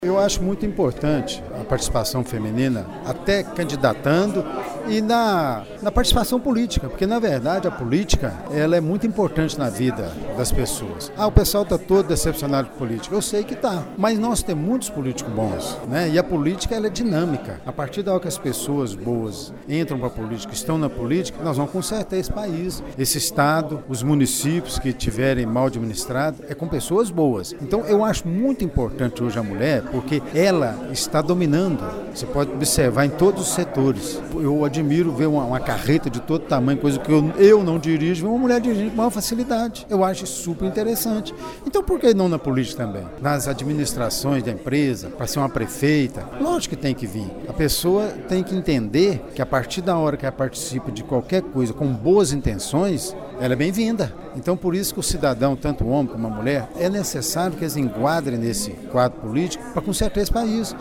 Eu acho muito importante a participação feminina, até candidatando e na participação política, porque na verdade a política ela é muito importante na vida das pessoas. O pessoal está todo decepcionado com política, eu sei que está, mas nós temos muitos políticos bons, né? E a política ela é dinâmica. A partir da hora que as pessoas boas entram para a política, estão na política, nós vamos consertar esse país, esse estado, os municípios que estiverem mal administrados, é com pessoas boas. Então eu acho muito importante hoje a mulher, porque ela está dominando. Você pode observar em todos os setores. Eu admiro ver uma carreta de todo tamanho, coisa que eu não dirijo, ver uma mulher dirigindo com maior facilidade. Eu acho super interessante. Então por que não na política também? Nas administrações da empresa, para ser uma prefeita, lógico que tem que vir. A pessoa tem que entender que a partir da hora que ela participa de qualquer coisa com boas intenções, ela é bem-vinda. Então por isso que o cidadão, tanto o homem como a mulher, é necessário que eles enquadrem nesse quadro político para consertar esse país.